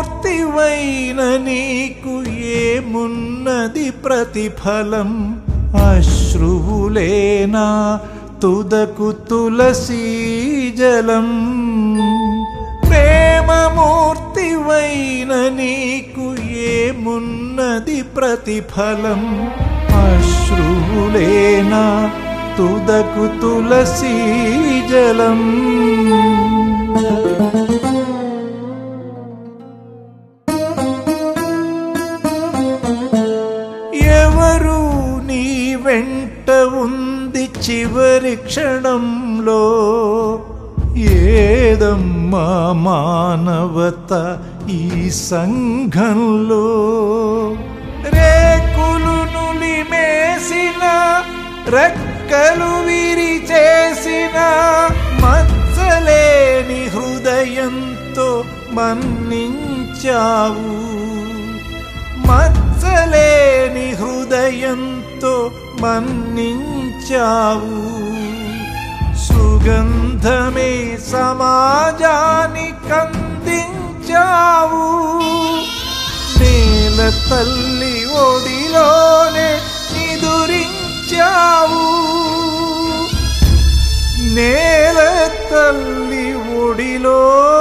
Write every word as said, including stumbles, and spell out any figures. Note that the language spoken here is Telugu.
మూర్తివైన నీకు ఏమున్నది ప్రతిఫలం అశ్రువులేనా తుదకు తులసీ జలం ప్రేమమూర్తివైన నీకు ఏమున్నది ప్రతిఫలం అశ్రువులేనా తుదకు తులసీ జలం ఎవరు నీ వెంట ఉంది చివరి క్షణంలో ఏదమ్మా మానవత ఈ సంఘంలో రేకులు నులిమేసిన రెక్కలు విరిచేసిన మచ్చలేని హృదయంతో మన్నించావు మచ్చలేని హృదయంతో మన్నించావు సుగంధమే సమాజానికి అందించావు నేల తల్లి ఒడిలోనే నిదురించావు నేల తల్లి ఒడిలో